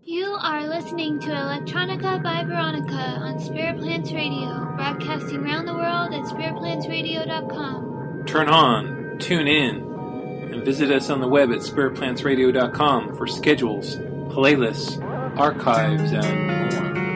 You are listening to Electronica by Veronica on Spirit Plants Radio, broadcasting around the world at spiritplantsradio.com. Turn on, tune in, and visit us on the web at spiritplantsradio.com for schedules, playlists, archives, and more.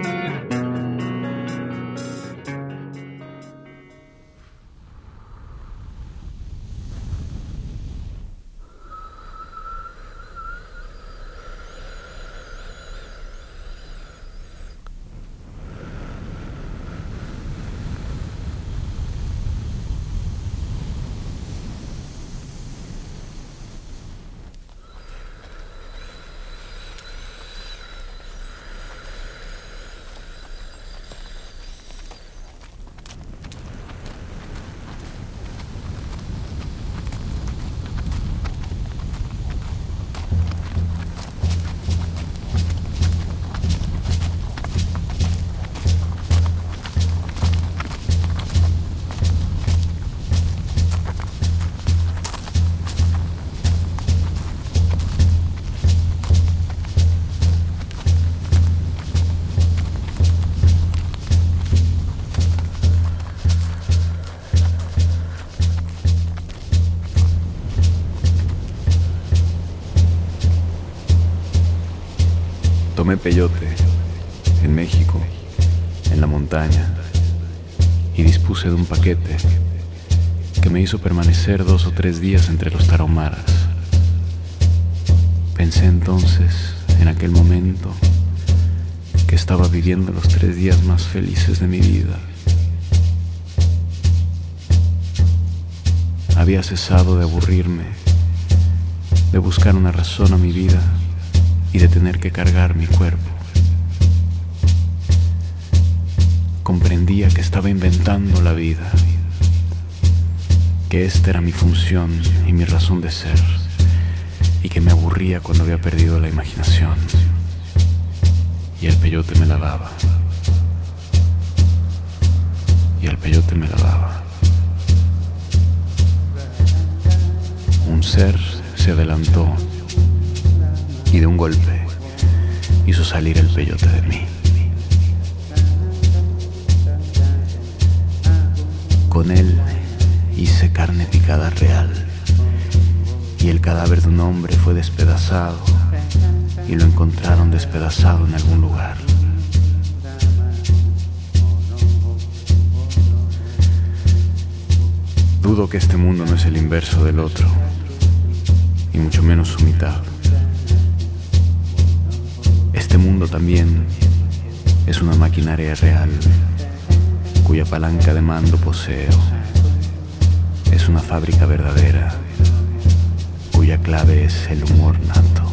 Tomé peyote en México, en la montaña, y dispuse de un paquete que me hizo permanecer 2 o 3 días entre los tarahumaras. Pensé entonces, en aquel momento, que estaba viviendo los 3 días más felices de mi vida. Había cesado de aburrirme, de buscar una razón a mi vida y de tener que cargar mi cuerpo. Comprendía que estaba inventando la vida, que esta era mi función y mi razón de ser, y que me aburría cuando había perdido la imaginación. Y el peyote me la daba. Y el peyote me la daba. Un ser se adelantó y de un golpe hizo salir el peyote de mí. Con él hice carne picada real, y el cadáver de un hombre fue despedazado y lo encontraron despedazado en algún lugar. Dudo que este mundo no es el inverso del otro, y mucho menos su mitad. Este mundo también es una maquinaria real, cuya palanca de mando poseo. Es una fábrica verdadera, cuya clave es el humor nato.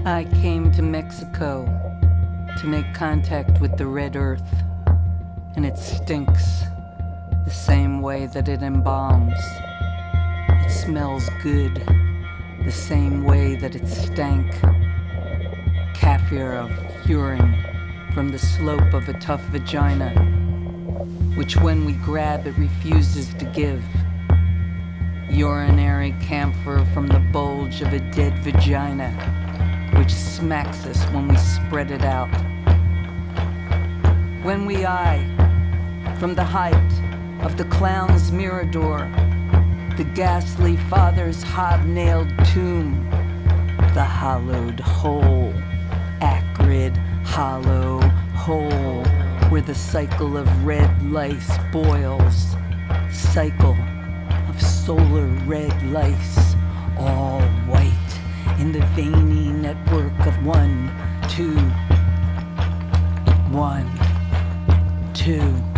I came to Mexico to make contact with the red earth, and it stinks the same way that it embalms. It smells good the same way that it stank. Kaffir of urine from the slope of a tough vagina, which when we grab it refuses to give. Urinary camphor from the bulge of a dead vagina, which smacks us when we spread it out. When we eye, from the height of the clown's mirador, the ghastly father's hobnailed tomb, the hollowed hole, acrid, hollow hole, where the cycle of red lice boils, cycle of solar red lice, all white in the veiny network of 1, 2, 1, 2.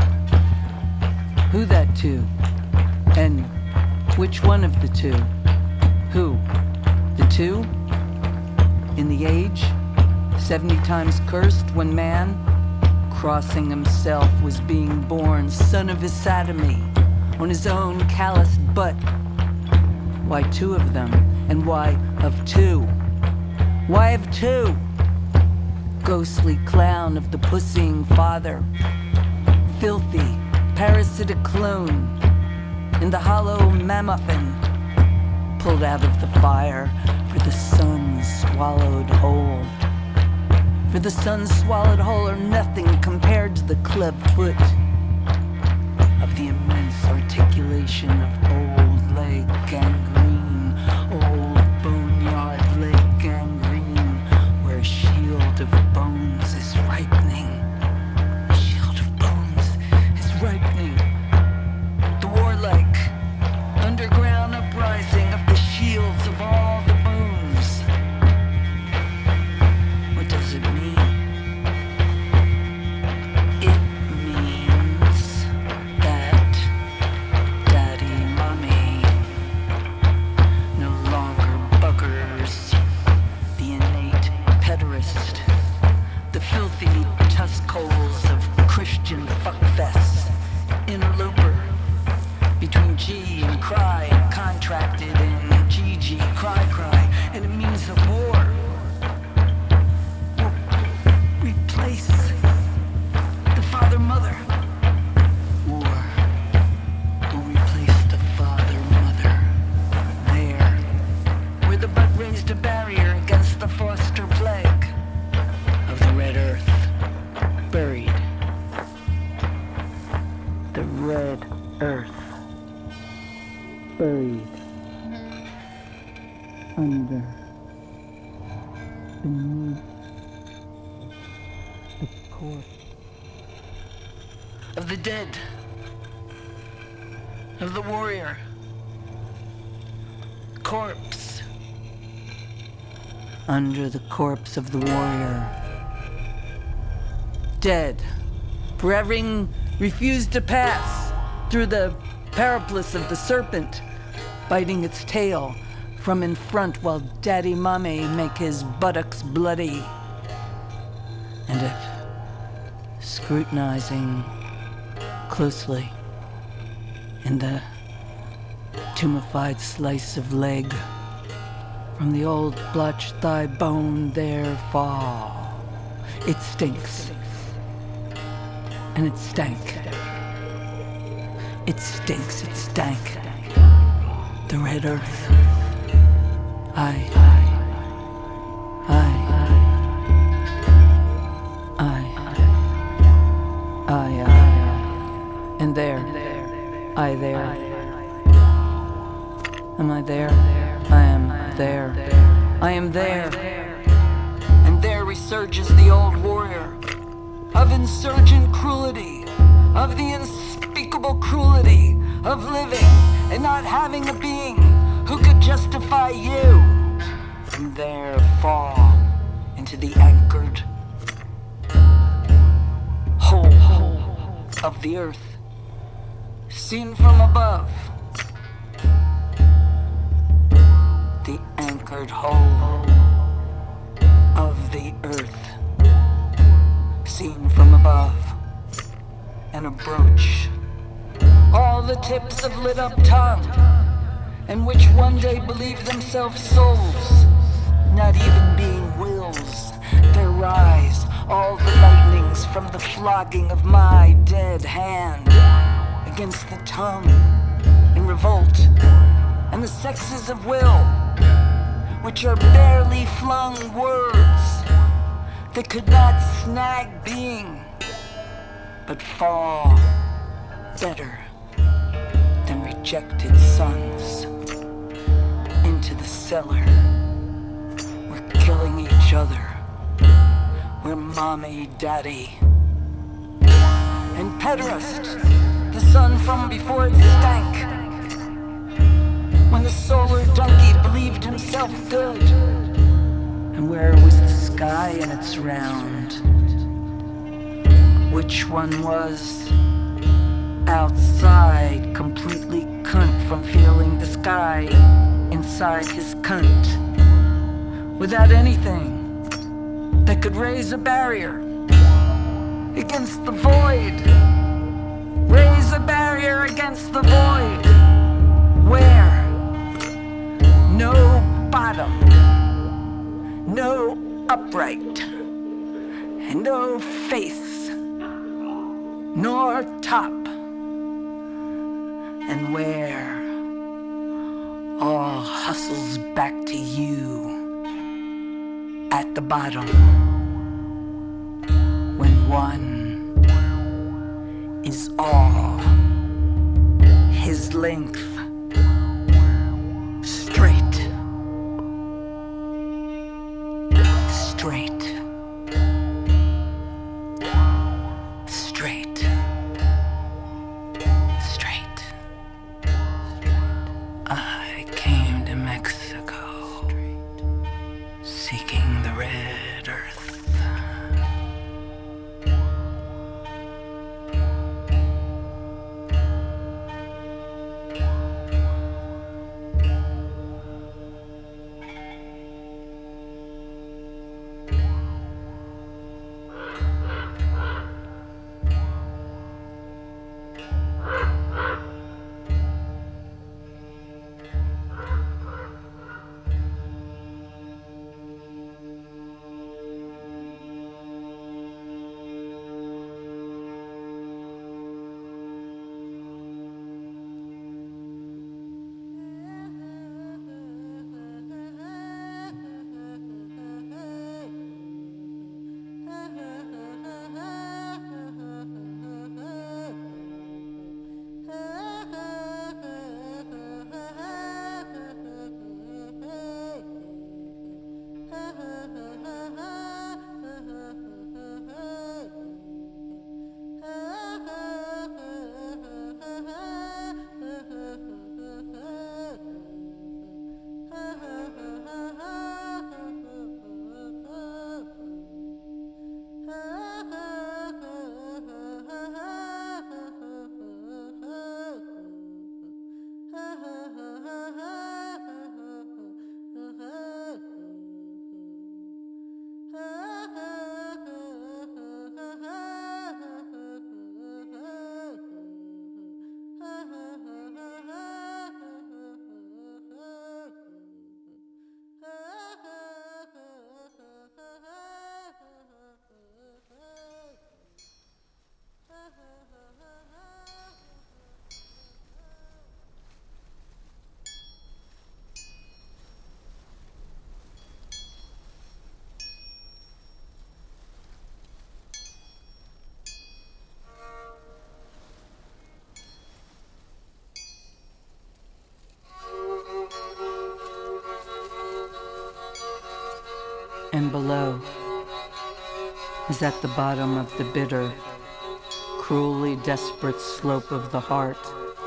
Who that two? And which one of the two? Who? The two? In the age? 70 times cursed when man, crossing himself, was being born, son of his sodomy, on his own calloused butt. Why two of them? And why of two? Why of two? Ghostly clown of the pussying father, filthy, parasitic clone, in the hollow mammuffin, pulled out of the fire for the sun-swallowed whole. For the sun-swallowed whole are nothing compared to the club foot of the immense articulation of old leg gangrene, old boneyard leg gangrene, where a shield of bones is ripening. A shield of bones is ripening. The warlike underground uprising of the shields of all the bones. What does it mean? It means that Daddy Mommy no longer buggers the innate pederast, the filthy tusk holes of Christian fuckfests, interloper between G and cry, and contracted in GG, cry, and it means the war will replace the father-mother. War will replace the father-mother. There, where the butt raised a barrier against the foster plague of the red earth, buried. The red earth. Buried under, beneath the corpse of the dead, of the warrior. Corpse. Under the corpse of the warrior. Dead, for having refused to pass through the paraplus of the serpent, biting its tail from in front while Daddy Mommy make his buttocks bloody. And if scrutinizing closely in the tumefied slice of leg from the old blotched thigh bone there fall, it stinks. And it stank. It stinks, it stank. The red earth. I. And there. I there. Am I there? I am there. I am there. And there resurges the old warrior of insurgent cruelty, of the unspeakable cruelty of living and not having a being who could justify you. And there fall into the anchored hole of the earth, seen from above. The anchored hole the earth, seen from above, and a brooch, all the tips of lit up tongue, and which one day believe themselves souls, not even being wills, their rise, all the lightnings from the flogging of my dead hand against the tongue in revolt, and the sexes of will, which are barely flung words that could not snag being, but fall better than rejected sons into the cellar. We're killing each other. We're mommy, daddy, and pederast, the son from before it stank, when the solar donkey believed himself good. And where was the sky in its round? Which one was outside, completely cunt from feeling the sky inside his cunt, without anything that could raise a barrier against the void? Raise a barrier against the void, where no bottom, no upright, and no face, nor top, and where all hustles back to you at the bottom, when one is all his length, straight, straight, straight, straight. I came to Mexico, seeking the red earth. And below is at the bottom of the bitter, cruelly desperate slope of the heart.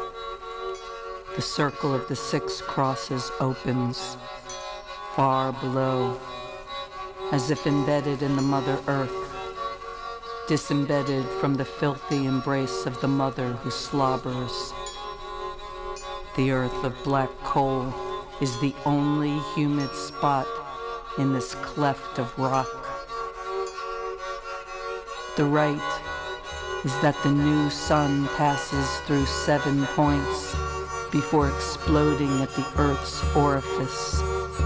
The circle of the 6 crosses opens far below, as if embedded in the Mother Earth, disembedded from the filthy embrace of the mother who slobbers. The earth of black coal is the only humid spot in this cleft of rock, the rite is that the new sun passes through 7 points before exploding at the Earth's orifice.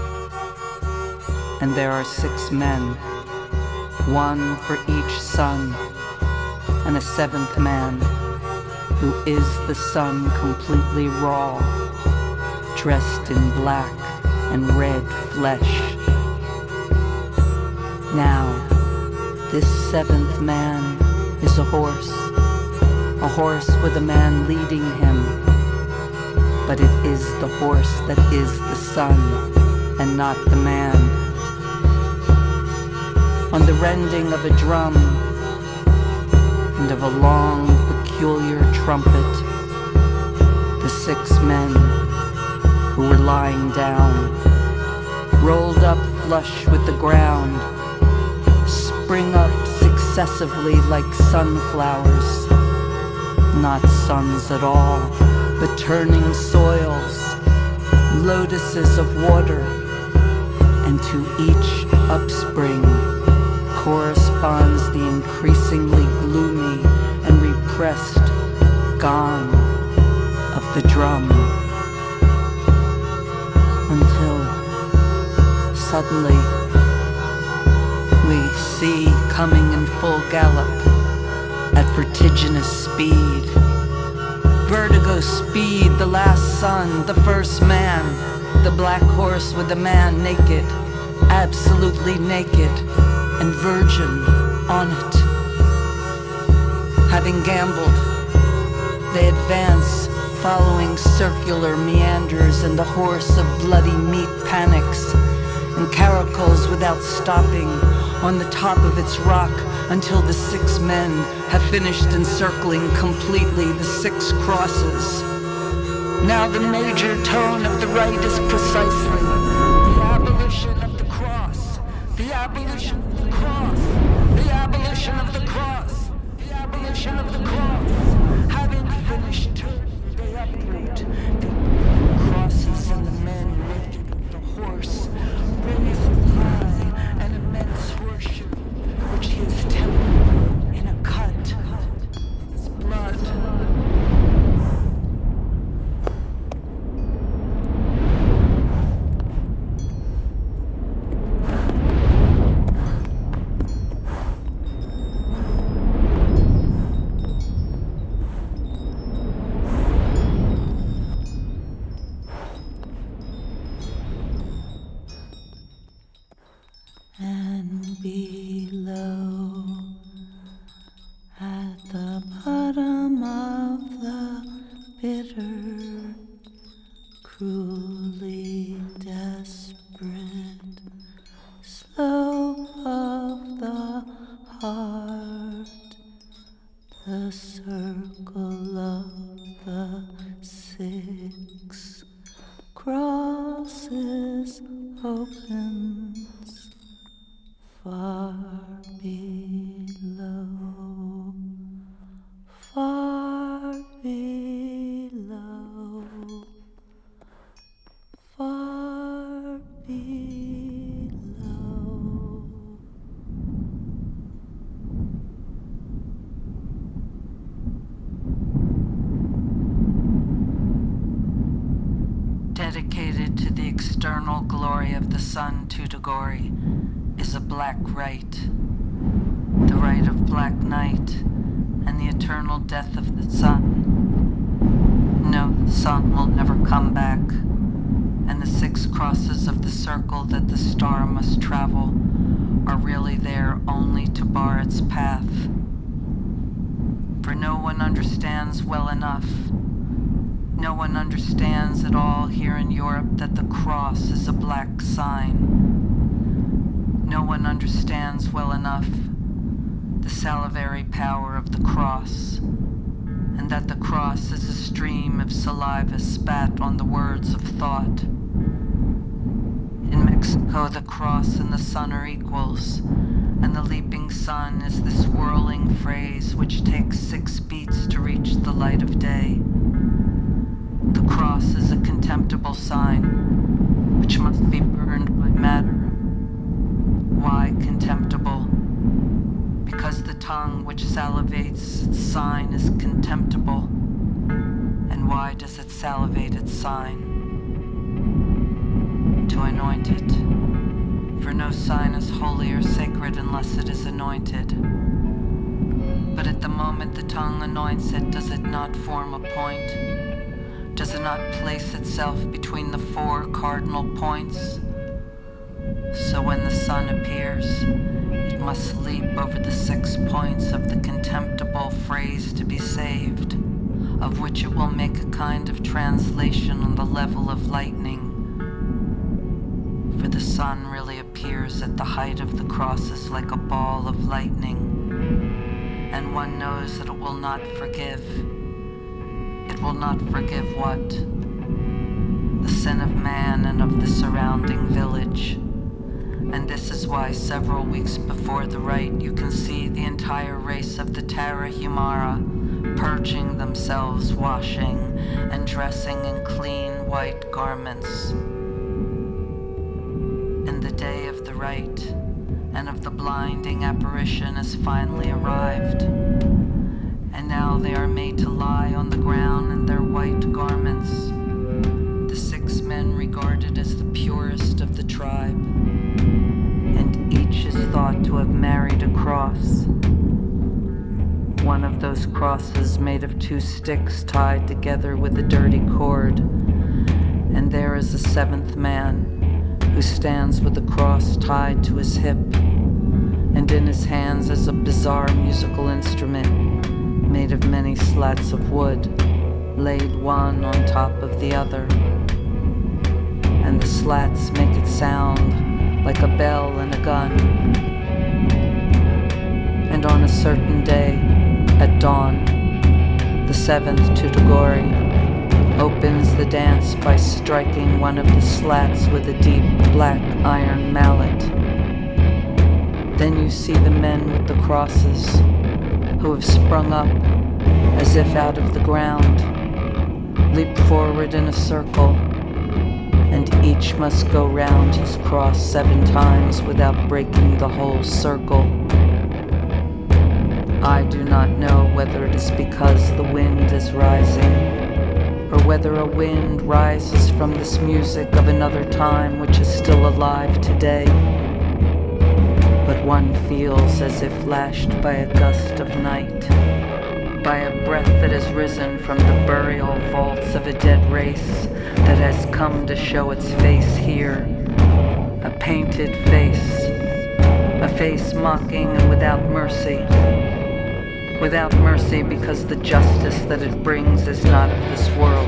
And there are 6 men, 1 for each sun, and a 7th man, who is the sun completely raw, dressed in black and red flesh. Now, this 7th man is a horse with a man leading him, but it is the horse that is the sun and not the man. On the rending of a drum and of a long, peculiar trumpet, the 6 men who were lying down, rolled up flush with the ground, spring up successively like sunflowers, not suns at all, but turning soils, lotuses of water, and to each upspring corresponds the increasingly gloomy and repressed gong of the drum, until suddenly we see coming in full gallop at vertiginous speed, vertigo speed, the last sun, the first man, the black horse with the man naked, absolutely naked, and virgin on it. Having gambled, they advance, following circular meanders, and the horse of bloody meat panics and caracles without stopping on the top of its rock until the 6 men have finished encircling completely the 6 crosses. Now the major tone of the rite is precisely the abolition of the cross, the abolition of the cross, the abolition of the cross, the abolition of the cross. Having finished turning, they uproot the crosses and the men naked with the horse, raised high an immense worship, which he has tempered in a cut of his blood. And below, at the bottom of the bitter, cruelly desperate slope of the heart, the circle of the 6 crosses opens. Far below, far below, far below. Dedicated to the external glory of the sun, Tutagori, is a black rite, the rite of black night and the eternal death of the sun. No, the sun will never come back, and the 6 crosses of the circle that the star must travel are really there only to bar its path. For no one understands well enough, no one understands at all here in Europe that the cross is a black sign. No one understands well enough the salivary power of the cross, and that the cross is a stream of saliva spat on the words of thought. In Mexico, the cross and the sun are equals, and the leaping sun is this whirling phrase which takes 6 beats to reach the light of day. The cross is a contemptible sign, which must be burned by matter. Why contemptible? Because the tongue which salivates its sign is contemptible? And why does it salivate its sign? To anoint it. For no sign is holy or sacred unless it is anointed. But at the moment the tongue anoints it, does it not form a point? Does it not place itself between the 4 cardinal points? So when the sun appears, it must leap over the 6 points of the contemptible phrase to be saved, of which it will make a kind of translation on the level of lightning. For the sun really appears at the height of the crosses like a ball of lightning, and one knows that it will not forgive. It will not forgive what? The sin of man and of the surrounding village. And this is why several weeks before the rite you can see the entire race of the Tarahumara purging themselves, washing, and dressing in clean white garments. And the day of the rite and of the blinding apparition has finally arrived. And now they are made to lie on the ground in their white garments, the 6 men regarded as the purest of the tribe, and each is thought to have married a cross. One of those crosses made of 2 sticks tied together with a dirty cord, and there is a 7th man who stands with the cross tied to his hip, and in his hands is a bizarre musical instrument made of many slats of wood, laid one on top of the other. And the slats make it sound like a bell and a gun. And on a certain day, at dawn, the 7th Tutugori opens the dance by striking one of the slats with a deep black iron mallet. Then you see the men with the crosses, who have sprung up as if out of the ground, leap forward in a circle, and each must go round his cross 7 times without breaking the whole circle. I do not know whether it is because the wind is rising, or whether a wind rises from this music of another time which is still alive today. But one feels as if lashed by a gust of night, by a breath that has risen from the burial vaults of a dead race that has come to show its face here. A painted face, a face mocking and without mercy. Without mercy because the justice that it brings is not of this world.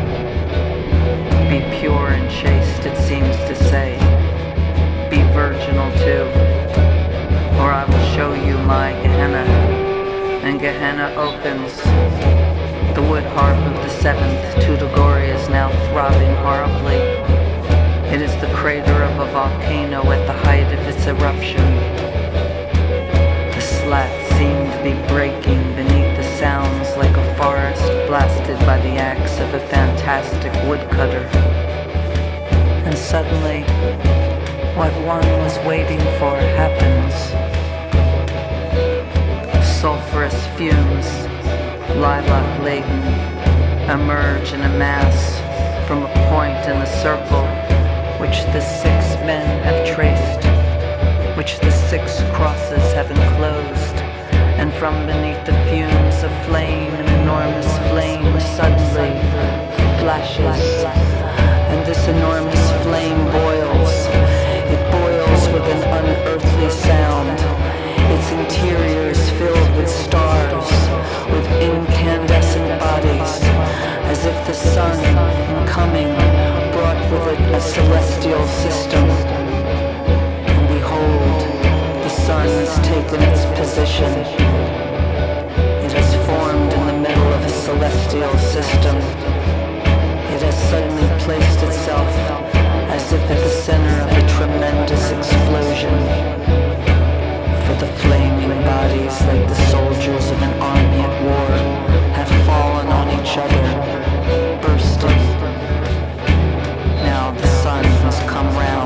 Be pure and chaste, it seems to say. Be virginal too, or I will show you my Gehenna. And Gehenna opens. The wood harp of the 7th Tutugori is now throbbing horribly. It is the crater of a volcano at the height of its eruption. The slats seem to be breaking beneath the sounds like a forest blasted by the axe of a fantastic woodcutter. And suddenly, what one was waiting for happens. Sulphurous fumes, lilac-laden, emerge in a mass from a point in the circle which the 6 men have traced, which the 6 crosses have enclosed, and from beneath the fumes a flame, an enormous flame, suddenly flashes, and this enormous flame boils. It boils with an unearthly sound. Its interior is filled with stars, with incandescent bodies, as if the sun, in coming, brought with it a celestial system. And behold, the sun has taken its position. It has formed in the middle of a celestial system. It has suddenly placed itself as if at the center of a tremendous explosion. For the flaming bodies, like the soldiers of an army at war, have fallen on each other, bursting. Now the sun has come round.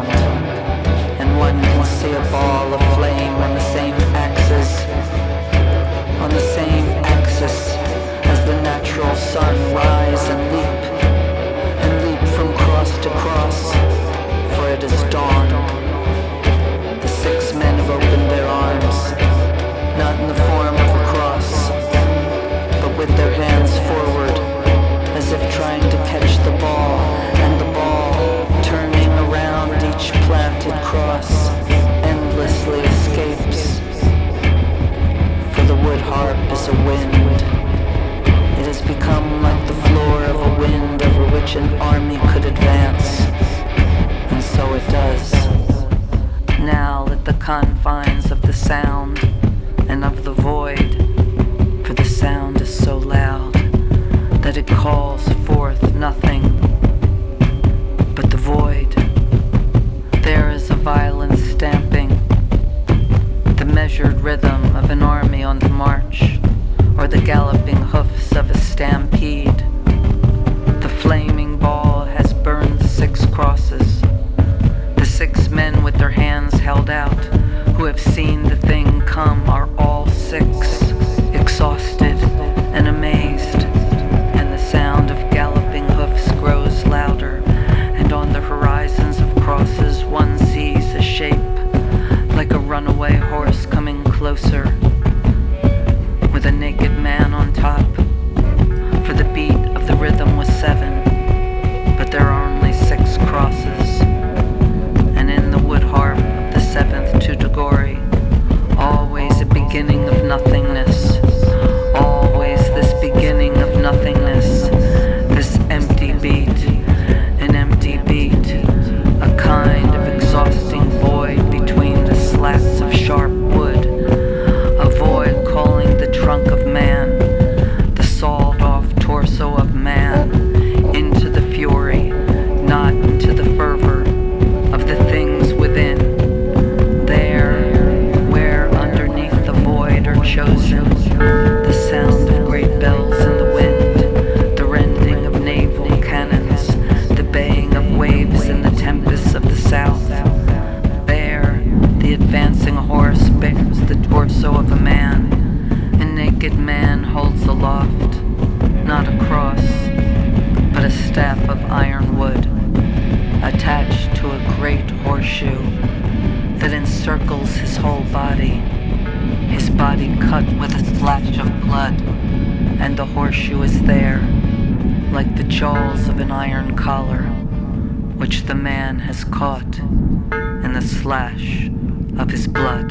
measured rhythm of an army on the march, or the galloping hoofs of a stampede. The flaming ball has burned 6 crosses. The 6 men with their hands held out, who have seen the thing come, are all 6, exhausted and amazed, and the sound of galloping hoofs grows louder, and on the horizons of crosses one sees a shape, like a runaway horse coming closer, with a naked man on top. For the beat of the rhythm was 7, but there are only 6 crosses, and in the wood harp of the 7th Tutagori, always a beginning of nothingness, always this beginning of nothingness, this empty beat, an empty beat, a kind of exhausting void between the slats of sharp wood, a void calling the trunk of man, the sawed-off torso of man, into the fury, not into the fervor of the things within. There, where underneath the void are chosen, the sound of great bells in the wind, the rending of naval cannons, the baying of waves in the tempests of the south. There, the advancing horse bears the torso of a man. A naked man holds aloft, not a cross, but a staff of iron wood, attached to a great horseshoe that encircles his whole body cut with a splash of blood, and the horseshoe is there, like the jaws of an iron collar, which the man has caught in the slash of his blood.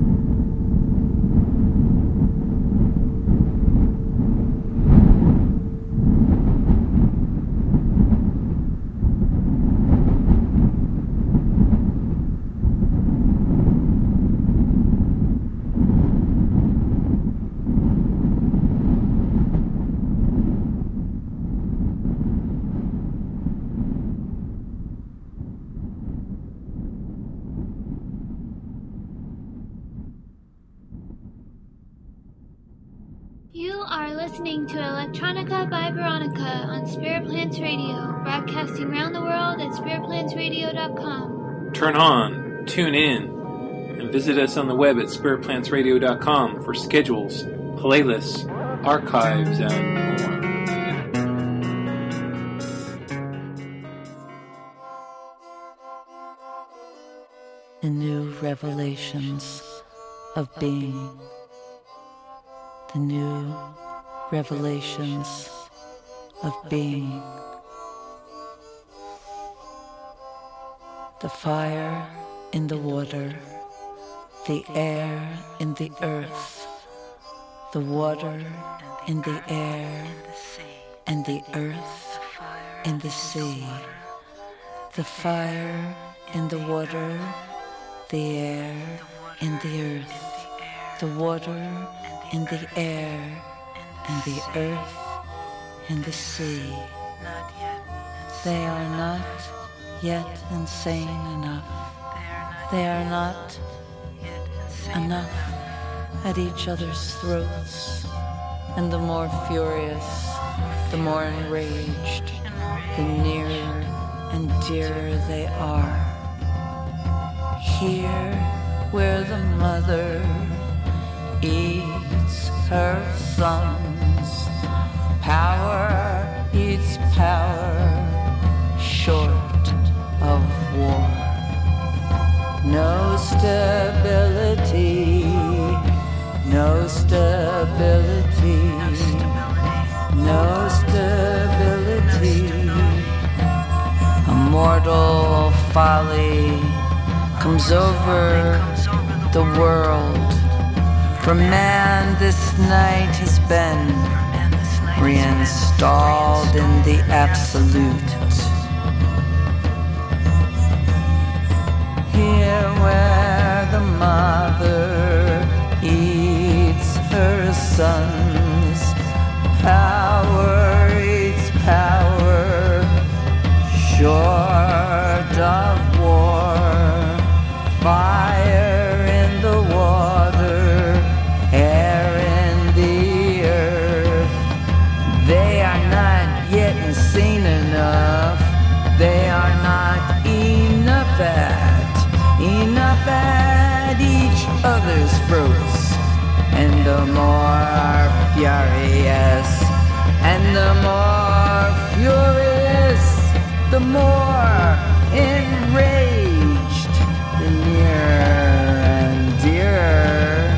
You are listening to Electronica by Veronica on Spirit Plants Radio, broadcasting around the world at spiritplantsradio.com. Turn on, tune in, and visit us on the web at spiritplantsradio.com for schedules, playlists, archives, and more. The new revelations of being. The new revelations of being. The fire in the water, the air in the earth, the water in the air, and the earth in the sea. The fire in the water, the air in the earth, the water in the air, and the earth in the sea. They are not yet insane enough. They are not enough at each other's throats. And the more furious, the more enraged, the nearer and dearer they are. Here, where the mother eats her sons, power eats power, short of war. No stability, no stability, no stability. A mortal folly comes over the world. For man this night has been reinstalled in the absolute. Here where the mother eats her sons, power eats power, short of war. Fire in the water, not enough at each other's fruits, and the more furious, and the more furious, the more enraged, the nearer and dearer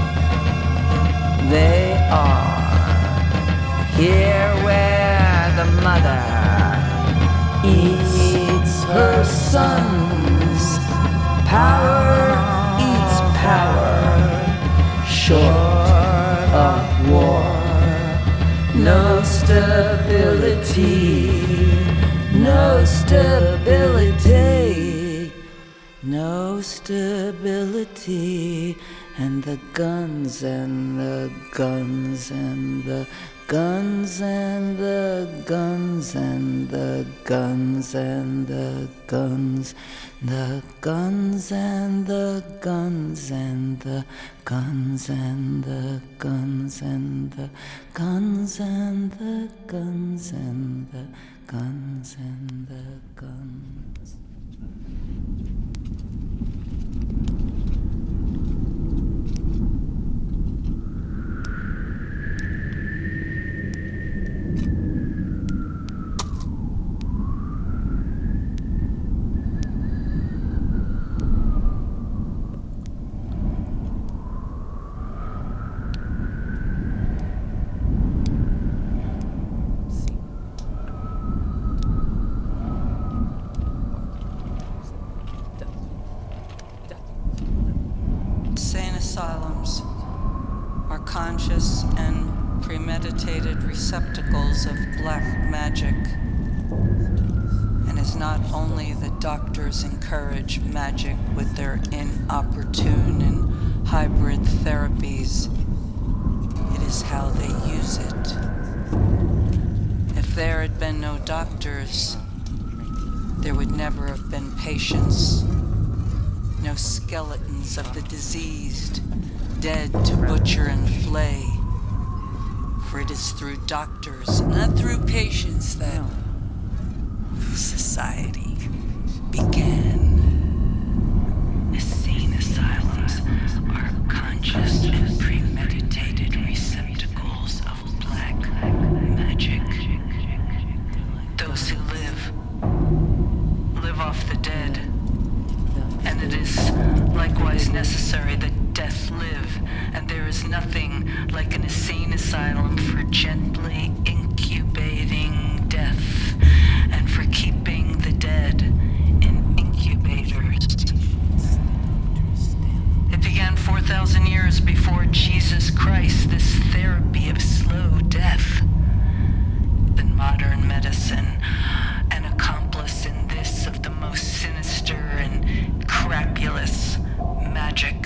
they are. Here where the mother eats her sons, power eats power, short of war. No stability, no stability, no stability, and the guns and the guns and the guns and the guns and the guns and the guns, the guns and the guns and the guns and the guns and the guns and the guns and the guns and the guns. Asylums are conscious and premeditated receptacles of black magic, and as not only the doctors encourage magic with their inopportune and hybrid therapies, it is how they use it. If there had been no doctors, there would never have been patients. No skeletons of the diseased, dead to butcher and flay. For it is through doctors, not through patients, that society began. Insane asylums are conscious and premeditated receptacles of black magic. Those who live off the dead. And it is likewise necessary that death live, and there is nothing like an insane asylum for gently incubating death, and for keeping the dead in incubators. It began 4,000 years before Jesus Christ, this therapy of slow death. Then modern medicine, an accomplice in this of the most sinister and crapulous magic,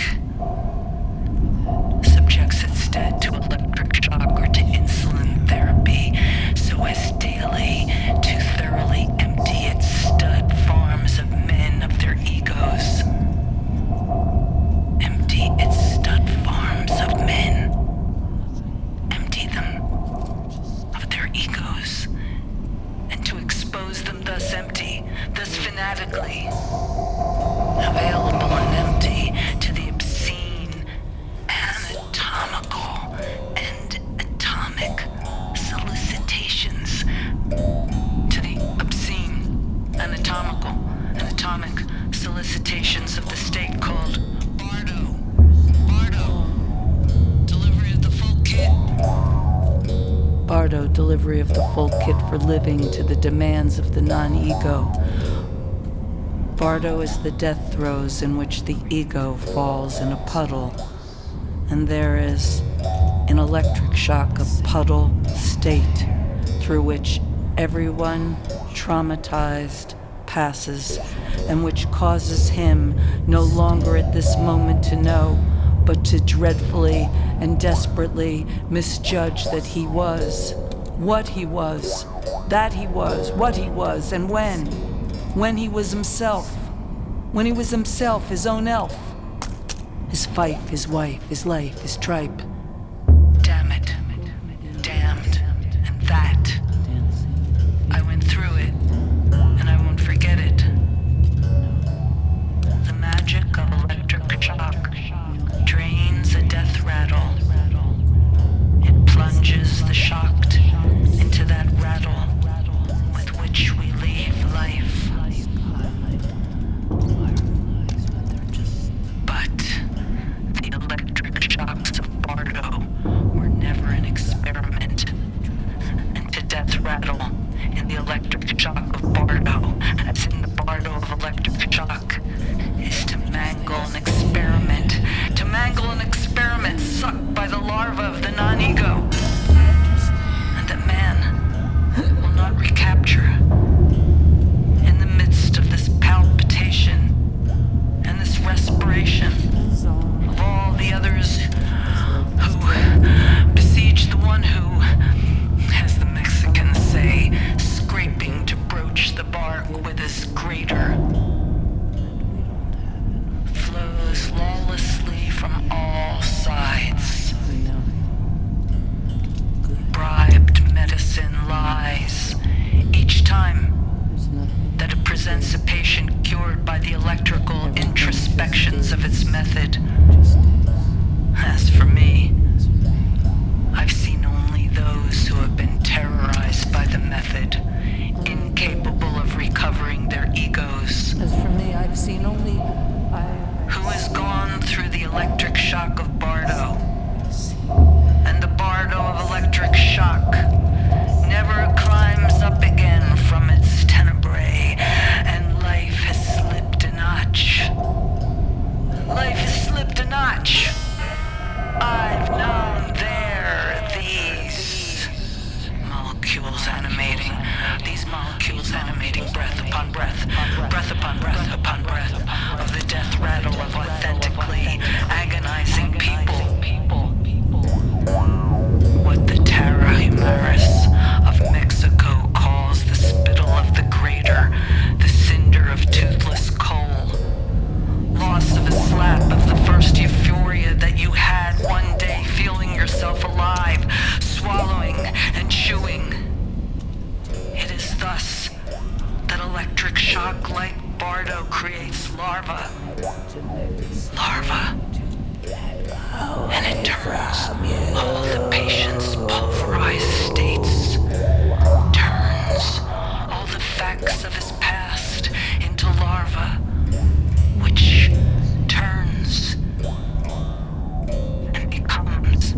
subjects its dead to electric shock or to insulin therapy so as daily to thoroughly empty its stud farms of men of their egos. Empty its stud farms of men. Empty them of their egos. And to expose them thus empty, thus fanatically available and empty to the obscene, anatomical, and atomic solicitations. To the obscene, anatomical, and atomic solicitations of the state called Bardo. Bardo, delivery of the full kit. Bardo, delivery of the full kit for living to the demands of the non-ego. Bardo is the death throes in which the ego falls in a puddle, and there is an electric shock of puddle state through which everyone traumatized passes, and which causes him no longer at this moment to know, but to dreadfully and desperately misjudge that he was, what he was, that he was, what he was, and when he was himself, his own elf, his fife, his wife, his life, his tripe. Damn it, damned, and that. I went through it, and I won't forget it. electric shock is to mangle an experiment. To mangle an experiment sucked by the larva of the non-ego. And that man will not recapture. In the midst of this palpitation and this respiration of all the others who besiege the one who, as the Mexicans say, scraping to broach the bark with his grater, flows lawlessly from all sides. Bribed medicine lies each time that it presents a patient cured by the electrical introspections of its method. As for me, I've seen only those who have been terrorized by the method, incapable of recovering their egos. As for me, I've seen only... Who has gone through the electric shock of Bardo. And the Bardo of electric shock never climbs up again from its tenebrae, and life has slipped a notch. Life has slipped a notch. I've known these molecules animating breath upon breath, breath upon breath upon breath, of the death rattle of authentically agonizing people. What the Terra Humaris of Mexico calls the spittle of the greater, the cinder of toothless coal. Loss of a slap of the first euphoria that you had one day, feeling yourself alive, swallowing and chewing. It is thus that electric shock like Bardo creates larva. And it turns all the patient's pulverized states, turns all the facts of his past into larva, which turns and becomes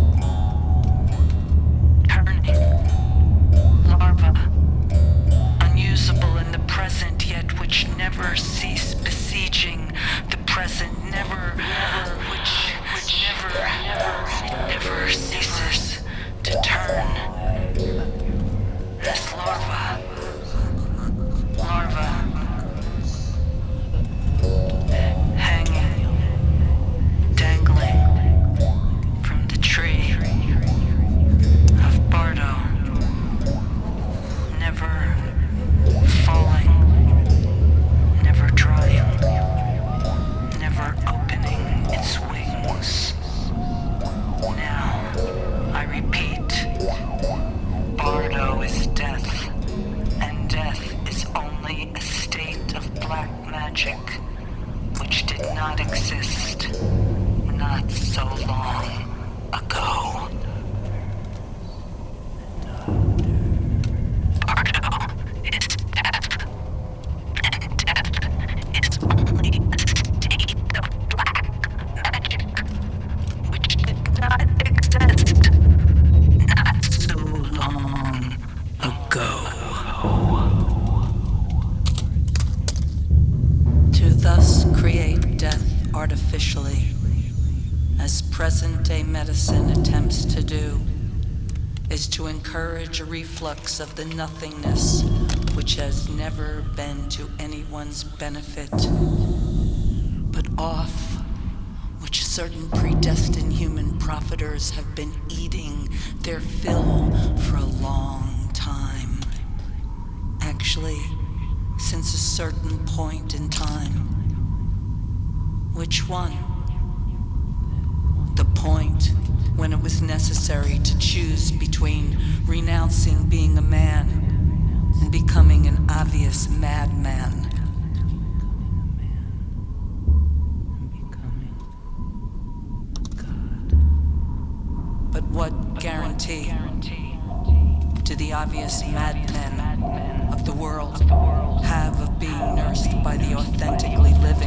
turning larva, unusable in the present, yet which never cease besieging the present, never ceases to turn. This larva, hanging, dangling from the tree of Bardo, never falling, never drying, never opening its wings. Now, I repeat, Bardo is death, and death is only a state of black magic, which did not exist not so long ago. Bardo is death, and death is only a state of black magic, which did not exist not so long ago. To thus create death artificially, as present-day medicine attempts to do, is to encourage a reflux of the nothingness which has never been to anyone's benefit, but off which certain predestined human profiters have been eating their fill for a long time. Actually, since a certain point in time. Which one? The point when it was necessary to choose between renouncing being a man and becoming an obvious madman. But what guarantee do the obvious madmen of the world have of being nursed by the authentically living?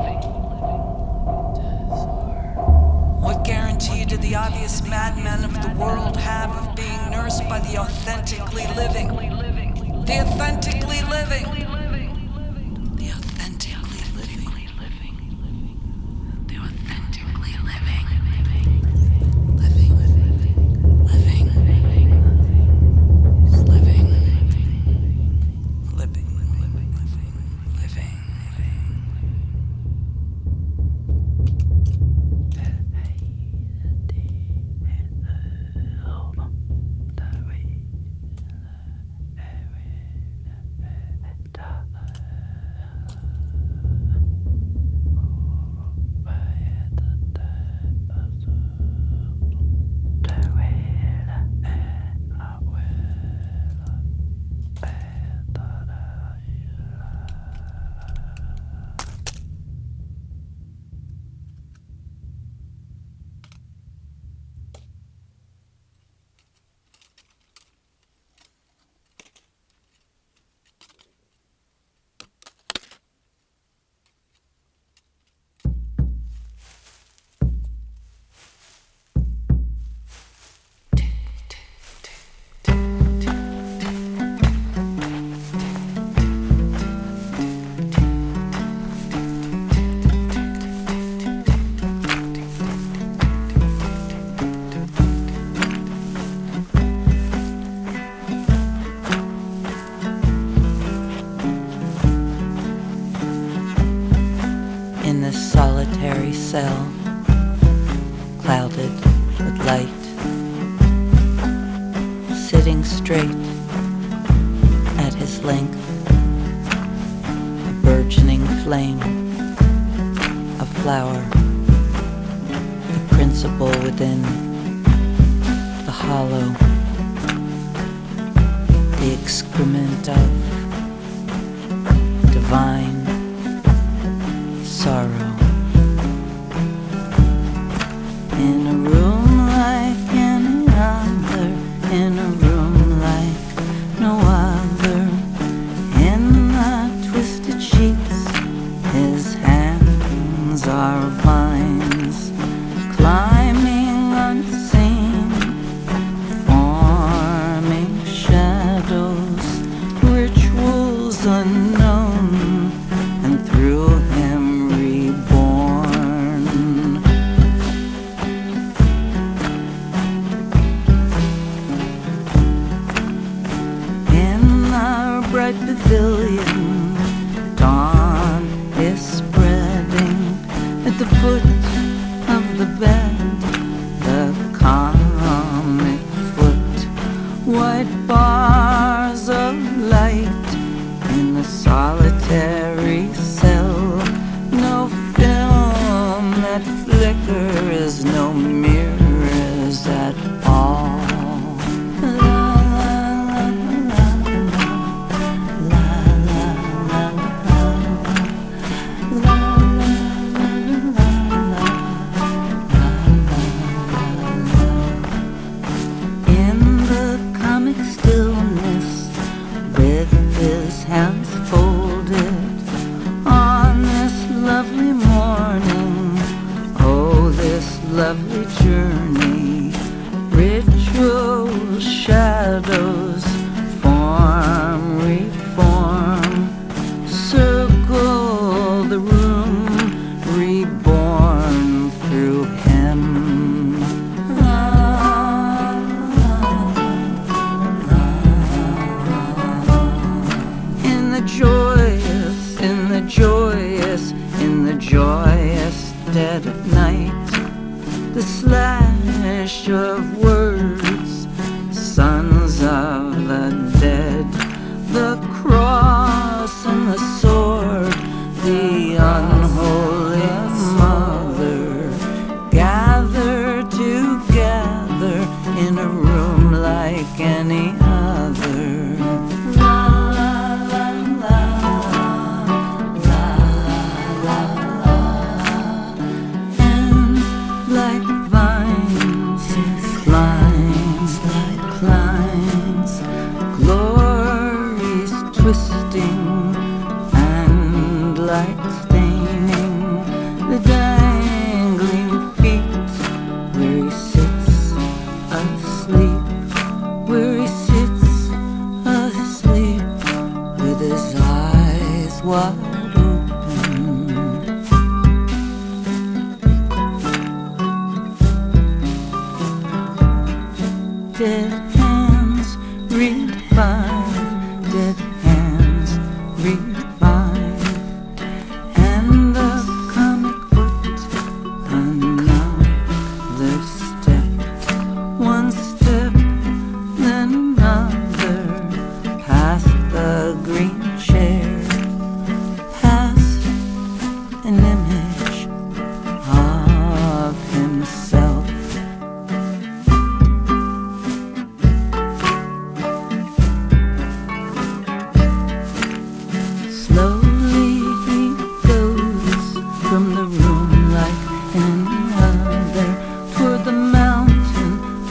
What guarantee do the obvious madmen of the world have of being nursed by the authentically living? The authentically living. The this solitary cell, clouded with light, sitting straight at his length, a burgeoning flame, a flower, the principle within, the hollow, the excrement of divine sorrow. In a room like any other, in a room like no other, in the twisted sheets, his hands are vines, climbing unseen, forming shadows, rituals unknown, and through him reborn. In our bright pavilion, dawn is spreading at the foot of the bed, the comic foot, white bars of light in the solitary cell, no film that flickers, no mirrors at all. In the comic stillness, with his hands folded on this lovely morning, oh, this lovely journey, ritual shadows form, reform, circle the room, reborn through him. In the joyous, in the joyous, in the joyous dead of night, the slash of words, sons of the dead, the cross and the sword, the unholy mother, gather together in a room like any other. Like vines, climbs, glories twisting, and like staining the dangling feet, where he sits asleep, where he sits asleep, with his eyes wide open. Dead hands read 5, dead hands read 5, and the comic foot another step, one step, then another, past the green chair, past an image of himself. Slowly he goes from the room like any other, toward the mountain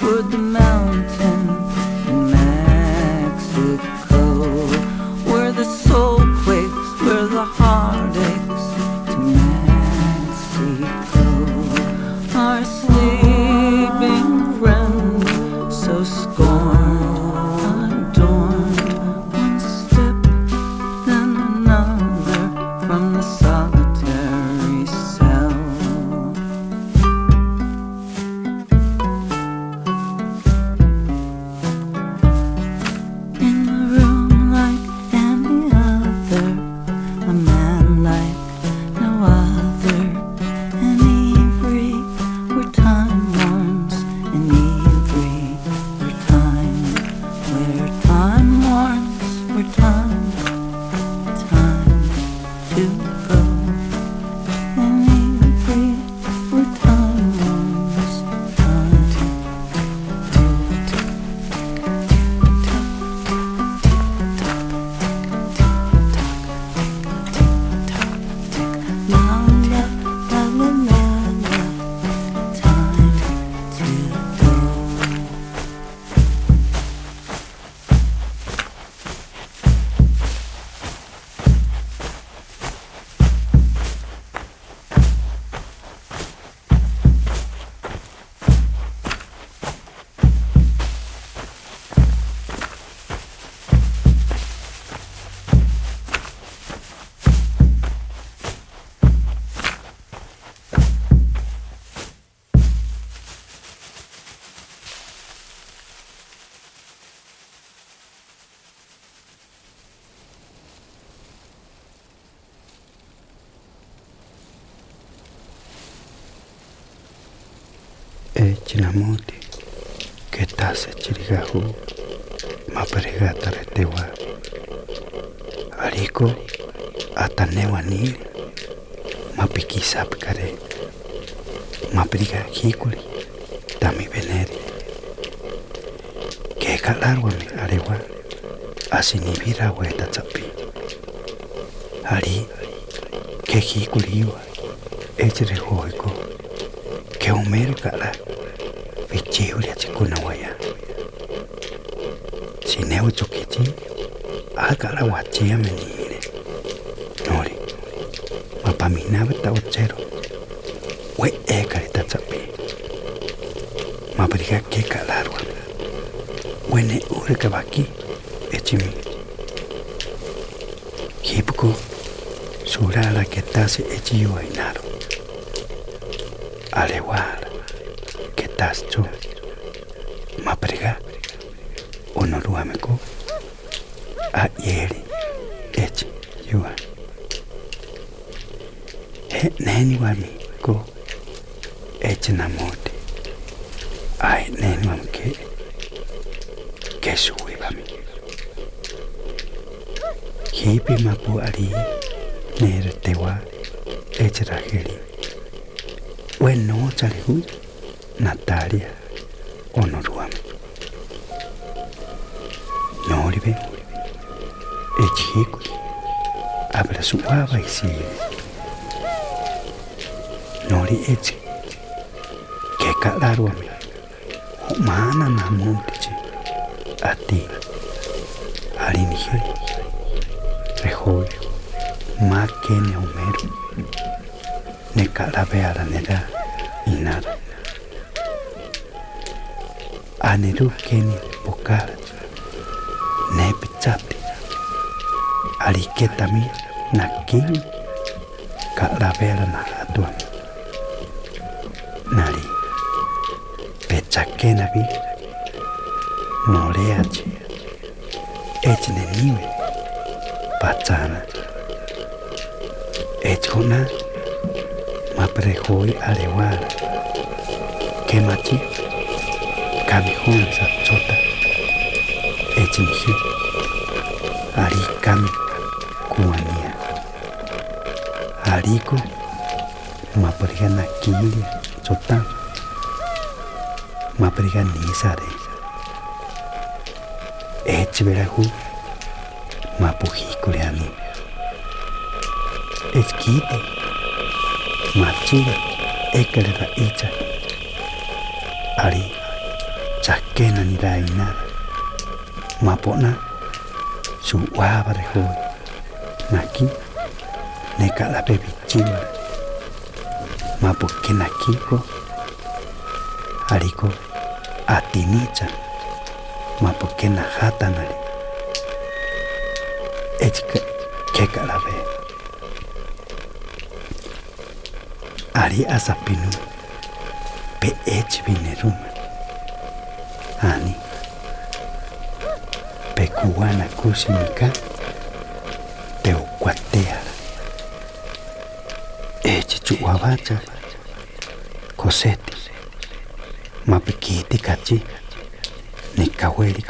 in Mexico, where the soul quakes, where the heart aches, to Mexico. Our sleeping friend, so scorned, adorned, one step, then another, from the solitary cell. In a room like any other, a man like chinamuti que tase chirigahu maparigata retewa ariko atanewa nili mapikisapkare mapiriga hikuli tami veneri que calarwami arewa asinibira weta tsapi ari que hikuliwa echre hoiko que umero kala vichiulia chikuna waya sineu chukichi akala wachia menire nori mapaminaba ta ochero we ekari tatsapi mabriga que calarwa wene ure kabaki echimi hipuko surala que tase echiyo ainaro alewala que tascho mabriga onoruameko a yeri echi yua he neni wami ko echi namote ai neni wami ke suwi wami hipi mapu ari nere tewa echi raheli bueno chalihu Natalia onoruame noribe echiku abra su aba isile nori echi que calaruame mana namuntichi ati arinije rejoy ma kene umeru ne calaveara nera inara aneru keni pokala ne pichati ariketami nakini calavera na atua nari pechakena vi noreachi echne niwe pachana echona maprejoi alewala kemachi kamihon sa chota echinji arikami kuania ariko mapariga nakili chota mapariga nisare echverahu mapuhikuleani eskite machuga ekalera icha ari chakena niraina mapona su wabarejo naki nekala bebichiwa mapoke nakiko ariko atinicha mapoke na hatanari echika kekala be ari asapinu pe echvineruma ani pekuana kusimika teucuatea echichuabacha coseti mapikiti kachi nikawelika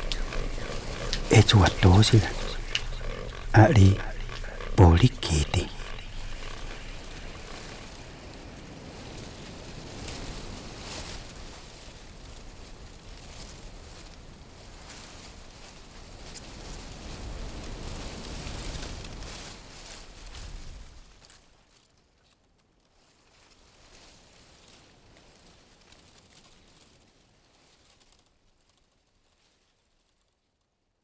echuatosila ari polikiti